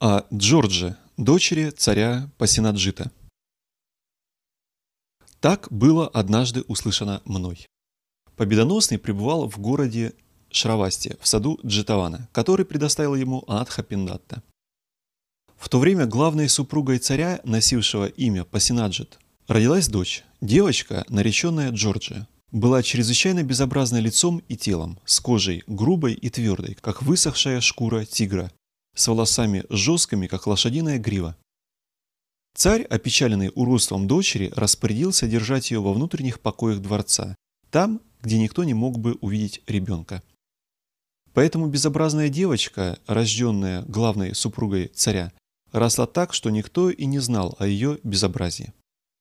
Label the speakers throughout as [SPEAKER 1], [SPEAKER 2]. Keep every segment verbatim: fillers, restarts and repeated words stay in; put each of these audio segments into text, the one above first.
[SPEAKER 1] О Джордже, дочери царя Пасинаджита. Так было однажды услышано мной. Победоносный пребывал в городе Шравасти, в саду Джетавана, который предоставил ему Анатха-Пиндатта. В то время главной супругой царя, носившего имя Пасинаджит, родилась дочь, девочка, нареченная Джорджия. Была чрезвычайно безобразна лицом и телом, с кожей грубой и твердой, как высохшая шкура тигра, с волосами жесткими, как лошадиная грива. Царь, опечаленный уродством дочери, распорядился держать ее во внутренних покоях дворца, там, где никто не мог бы увидеть ребенка. Поэтому безобразная девочка, рожденная главной супругой царя, росла так, что никто и не знал о ее безобразии.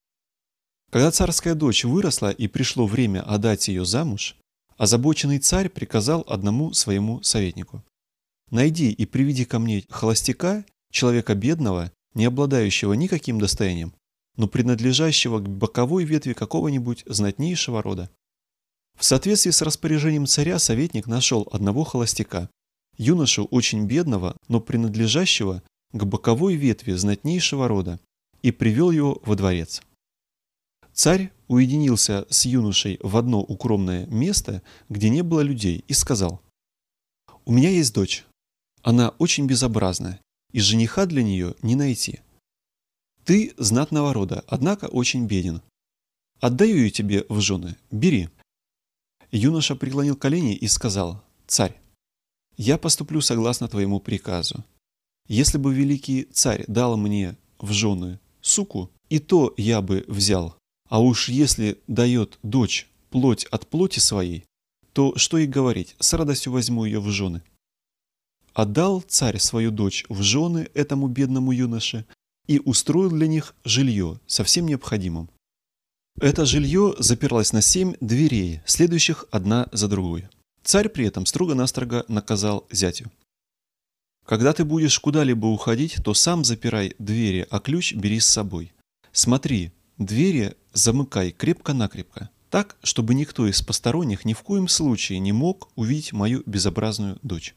[SPEAKER 1] Когда царская дочь выросла и пришло время отдать ее замуж, озабоченный царь приказал одному своему советнику: «Найди и приведи ко мне холостяка, человека бедного, не обладающего никаким достоянием, но принадлежащего к боковой ветви какого-нибудь знатнейшего рода». В соответствии с распоряжением царя советник нашел одного холостяка, юношу очень бедного, но принадлежащего к боковой ветви знатнейшего рода, и привел его во дворец. Царь уединился с юношей в одно укромное место, где не было людей, и сказал: «У меня есть дочь. Она очень безобразна, и жениха для нее не найти. Ты знатного рода, однако очень беден. Отдаю ее тебе в жены, бери». Юноша преклонил колени и сказал: «Царь, я поступлю согласно твоему приказу. Если бы великий царь дал мне в жены суку, и то я бы взял, а уж если дает дочь плоть от плоти своей, то что и говорить, с радостью возьму ее в жены». Отдал царь свою дочь в жены этому бедному юноше и устроил для них жилье со всем необходимым. Это жилье запиралось на семь дверей, следующих одна за другой. Царь при этом строго-настрого наказал зятю: «Когда ты будешь куда-либо уходить, то сам запирай двери, а ключ бери с собой. Смотри, двери замыкай крепко-накрепко, так, чтобы никто из посторонних ни в коем случае не мог увидеть мою безобразную дочь».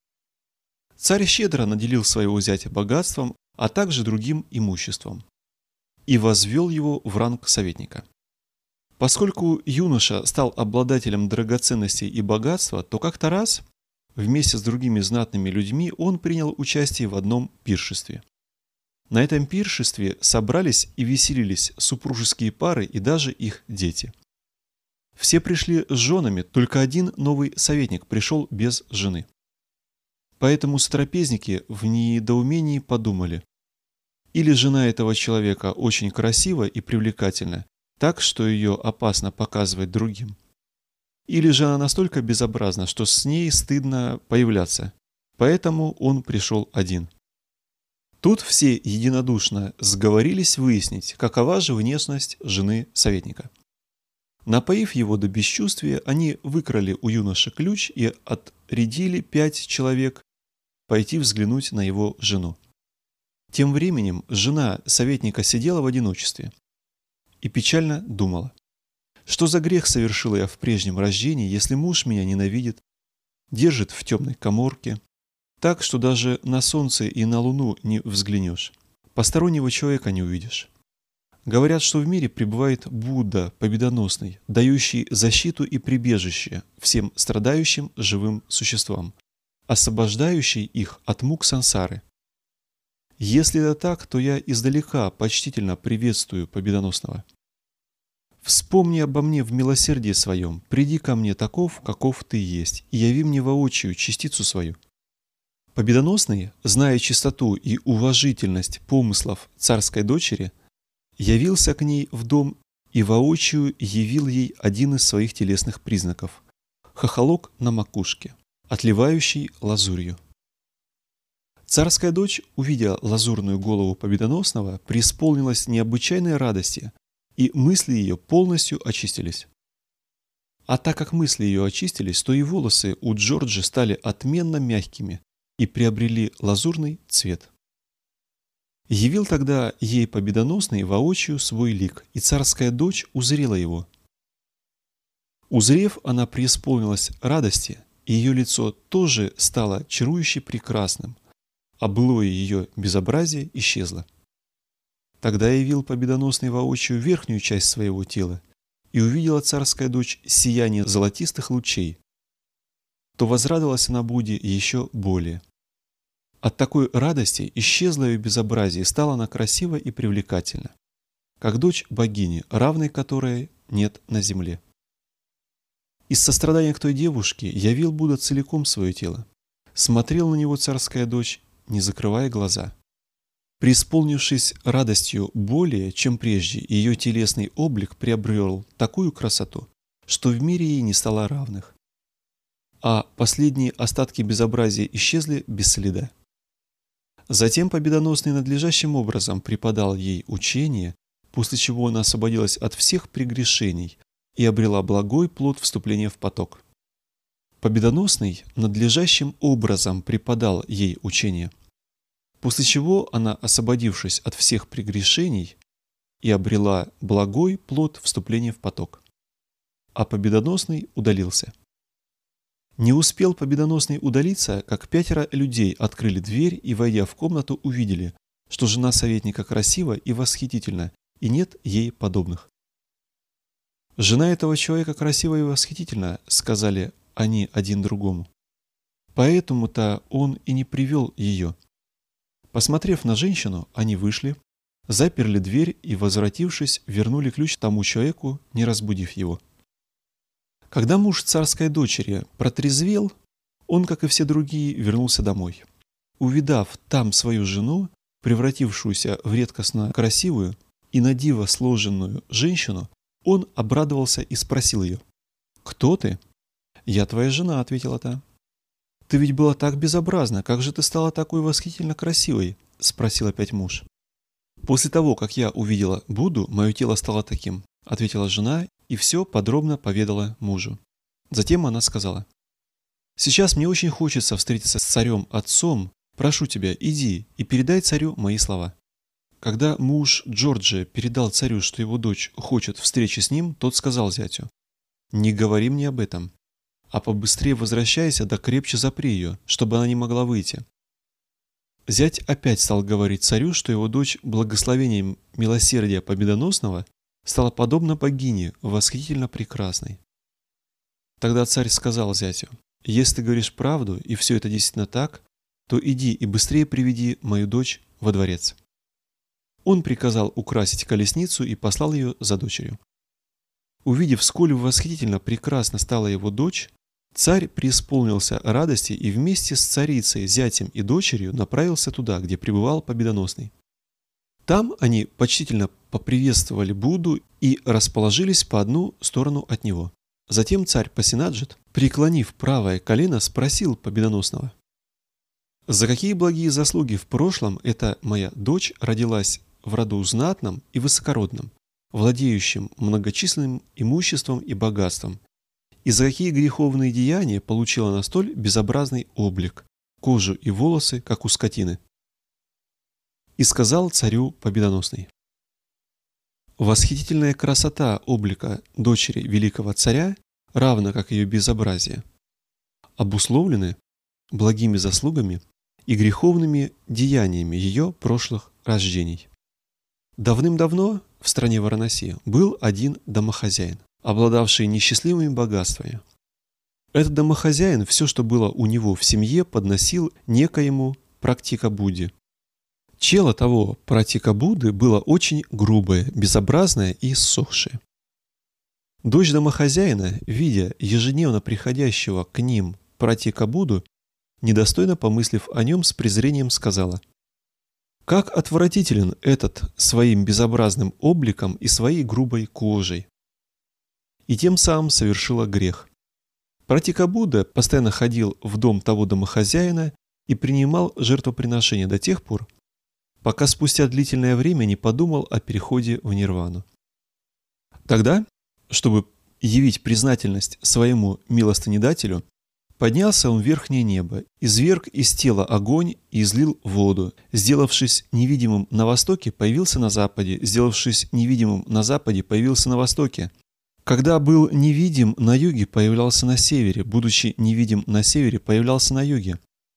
[SPEAKER 1] Царь щедро наделил своего зятя богатством, а также другим имуществом, и возвел его в ранг советника. Поскольку юноша стал обладателем драгоценностей и богатства, то как-то раз, вместе с другими знатными людьми, он принял участие в одном пиршестве. На этом пиршестве собрались и веселились супружеские пары и даже их дети. Все пришли с женами, только один новый советник пришел без жены. Поэтому сотрапезники в недоумении подумали: или жена этого человека очень красива и привлекательна, так, что ее опасно показывать другим, или же она настолько безобразна, что с ней стыдно появляться, поэтому он пришел один. Тут все единодушно сговорились выяснить, какова же внешность жены советника. Напоив его до бесчувствия, они выкрали у юноши ключ и отрядили пять человек пойти взглянуть на его жену. Тем временем жена советника сидела в одиночестве и печально думала: что за грех совершила я в прежнем рождении, если муж меня ненавидит, держит в темной каморке, так, что даже на солнце и на луну не взглянешь, постороннего человека не увидишь. Говорят, что в мире пребывает Будда победоносный, дающий защиту и прибежище всем страдающим живым существам, освобождающий их от мук сансары. Если это так, то я издалека почтительно приветствую победоносного. Вспомни обо мне в милосердии своем, приди ко мне таков, каков ты есть, и яви мне воочию частицу свою». Победоносный, зная чистоту и уважительность помыслов царской дочери, явился к ней в дом и воочию явил ей один из своих телесных признаков – хохолок на макушке, отливающий лазурью. Царская дочь, увидя лазурную голову победоносного, преисполнилась необычайной радости, и мысли ее полностью очистились. А так как мысли ее очистились, то и волосы у Джорджи стали отменно мягкими и приобрели лазурный цвет. Явил тогда ей победоносный воочию свой лик, и царская дочь узрела его. Узрев, она преисполнилась радости, и ее лицо тоже стало чарующе прекрасным, а былое ее безобразие исчезло. Тогда явил победоносный воочию верхнюю часть своего тела, и увидела царская дочь сияние золотистых лучей, то возрадовалась она Будде еще более. От такой радости исчезло ее безобразие, и стала она красива и привлекательна, как дочь богини, равной которой нет на земле. Из сострадания к той девушке явил Будда целиком свое тело. Смотрел на него царская дочь, не закрывая глаза. Преисполнившись радостью более, чем прежде, ее телесный облик приобрел такую красоту, что в мире ей не стало равных. А последние остатки безобразия исчезли без следа. Затем победоносный надлежащим образом преподал ей учение, после чего она освободилась от всех прегрешений и обрела благой плод вступления в поток. Победоносный надлежащим образом преподал ей учение, после чего она, освободившись от всех прегрешений, и обрела благой плод вступления в поток. А победоносный удалился. Не успел победоносный удалиться, как пятеро людей открыли дверь и, войдя в комнату, увидели, что жена советника красива и восхитительна, и нет ей подобных. «Жена этого человека красива и восхитительна», — сказали они один другому. «Поэтому-то он и не привел ее». Посмотрев на женщину, они вышли, заперли дверь и, возвратившись, вернули ключ тому человеку, не разбудив его. Когда муж царской дочери протрезвел, он, как и все другие, вернулся домой. Увидав там свою жену, превратившуюся в редкостно красивую и на диво сложенную женщину, он обрадовался и спросил ее: «Кто ты?» «Я твоя жена», — ответила та. «Ты ведь была так безобразна, как же ты стала такой восхитительно красивой?» — спросил опять муж. «После того, как я увидела Будду, мое тело стало таким», — ответила жена и все подробно поведала мужу. Затем она сказала: «Сейчас мне очень хочется встретиться с царем-отцом. Прошу тебя, иди и передай царю мои слова». Когда муж Джорджа передал царю, что его дочь хочет встречи с ним, тот сказал зятю: «Не говори мне об этом, а побыстрее возвращайся, да крепче запри ее, чтобы она не могла выйти». Зять опять стал говорить царю, что его дочь благословением милосердия победоносного стала подобна богине, восхитительно прекрасной. Тогда царь сказал зятю: «Если ты говоришь правду, и все это действительно так, то иди и быстрее приведи мою дочь во дворец». Он приказал украсить колесницу и послал ее за дочерью. Увидев, сколь восхитительно прекрасно стала его дочь, царь преисполнился радости и вместе с царицей, зятем и дочерью направился туда, где пребывал победоносный. Там они почтительно поприветствовали Будду и расположились по одну сторону от него. Затем царь Пасинаджит, преклонив правое колено, спросил победоносного: «За какие благие заслуги в прошлом эта моя дочь родилась в роду знатном и высокородном, владеющим многочисленным имуществом и богатством, и за какие греховные деяния получила она столь безобразный облик, кожу и волосы, как у скотины?» И сказал царю победоносный: «Восхитительная красота облика дочери великого царя, равно как ее безобразие, обусловлены благими заслугами и греховными деяниями ее прошлых рождений. Давным-давно в стране Варанаси был один домохозяин, обладавший несчастливыми богатствами. Этот домохозяин все, что было у него в семье, подносил некоему Практика Будде. Чело того Практика Будды было очень грубое, безобразное и иссохшее. Дочь домохозяина, видя ежедневно приходящего к ним Практика Будду, недостойно помыслив о нем, с презрением сказала: «Как отвратителен этот своим безобразным обликом и своей грубой кожей!» И тем самым совершила грех. Практика Будда постоянно ходил в дом того домохозяина и принимал жертвоприношения до тех пор, пока спустя длительное время не подумал о переходе в нирвану. Тогда, чтобы явить признательность своему милостынедателю, поднялся он в верхнее небо, изверг из тела огонь и излил воду. Сделавшись невидимым на востоке, появился на западе. Сделавшись невидимым на западе, появился на востоке. Когда был невидим на юге, появлялся на севере. Будучи невидим на севере, появлялся на юге.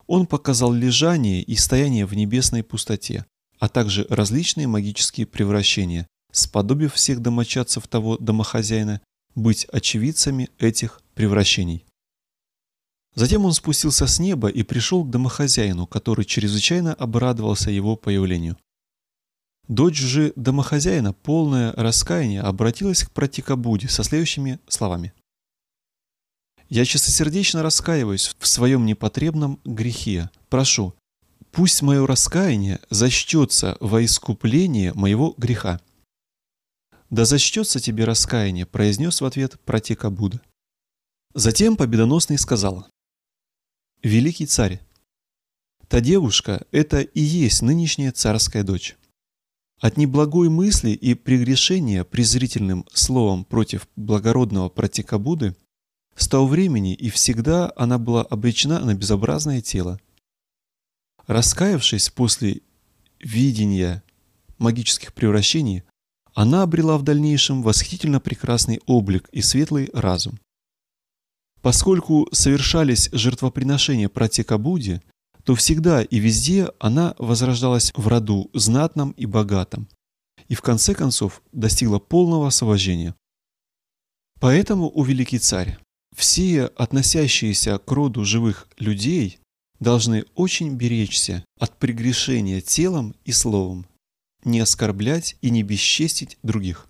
[SPEAKER 1] Он показал лежание и стояние в небесной пустоте, а также различные магические превращения, сподобив всех домочадцев того домохозяина быть очевидцами этих превращений. Затем он спустился с неба и пришел к домохозяину, который чрезвычайно обрадовался его появлению. Дочь же домохозяина, полное раскаяние, обратилась к Пратикабуде со следующими словами. «Я чистосердечно раскаиваюсь в своем непотребном грехе. Прошу, пусть мое раскаяние зачтется во искупление моего греха». «Да зачтется тебе раскаяние», — произнес в ответ Пратикабуда. Затем Победоносный сказал: «Великий царь, та девушка — это и есть нынешняя царская дочь. От неблагой мысли и прегрешения презрительным словом против благородного Пратикабуды с того времени и всегда она была обречена на безобразное тело. Раскаявшись после видения магических превращений, она обрела в дальнейшем восхитительно прекрасный облик и светлый разум. Поскольку совершались жертвоприношения Пратикабуде, то всегда и везде она возрождалась в роду знатном и богатом, и в конце концов достигла полного освобождения. Поэтому, о великий царь, все относящиеся к роду живых людей должны очень беречься от прегрешения телом и словом, не оскорблять и не бесчестить других».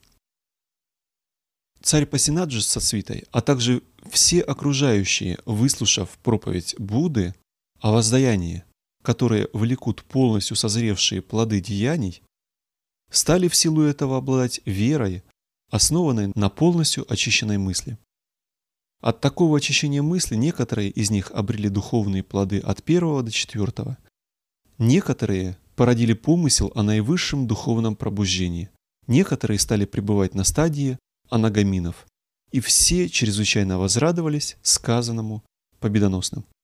[SPEAKER 1] Царь Пасенаджи со свитой, а также все окружающие, выслушав проповедь Будды о воздаянии, которые влекут полностью созревшие плоды деяний, стали в силу этого обладать верой, основанной на полностью очищенной мысли. От такого очищения мысли некоторые из них обрели духовные плоды от первого до четвертого. Некоторые породили помысел о наивысшем духовном пробуждении. Некоторые стали пребывать на стадии анагаминов. И все чрезвычайно возрадовались сказанному Победоносным.